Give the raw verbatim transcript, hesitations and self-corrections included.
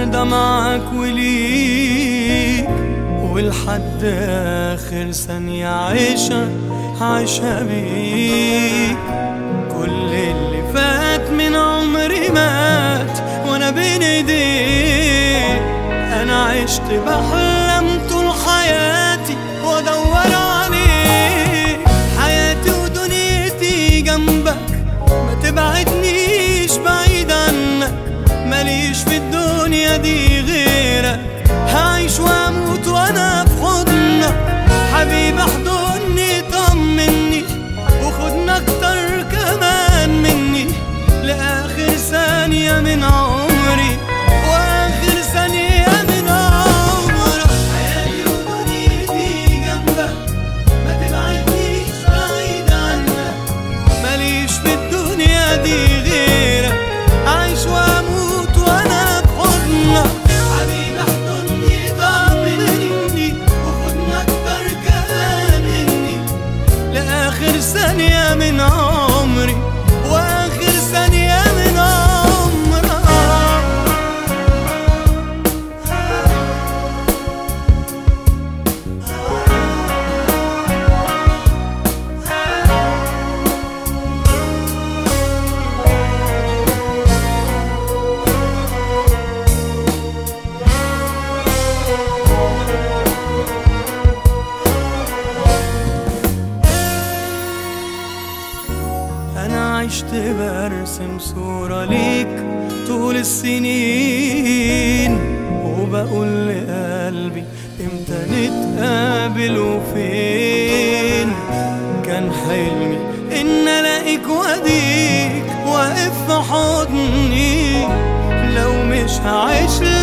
ده معاك وليك، ولحد آخر ثانية عيشة عايشها بيك. كل اللي فات من عمري مات وانا بين ايديك. انا عشت بحلم طول حياتي وادور عليك. حياتي ودنيتي جنبك، ما تبعدنيش بعيد عنك. ماليش في الدنيا دي غيرك، هعيش واموت وانا في حضنك. حبيبي احضني طمني وخدنا اكتر كمان مني، لاخر ثانية من عمري واخر ثانية من عمرك. حياتي ودنيتي جنبك، ما تبعدنيش بعيد عنك. ماليش في الدنيا دي غيرك، عايش واموت وانا في حضنك. حبيبي احضني طمني وخدنا اكتر كمان مني، لاخر ثانية من عمري واخر ثانية من عمرك. أنا عشت برسم صورة ليك طول السنين، وبقول لقلبي امتى نتقابل وفين. كان حلمي إن ألاقيك وأديك واقف في حضني. لو مش هعيش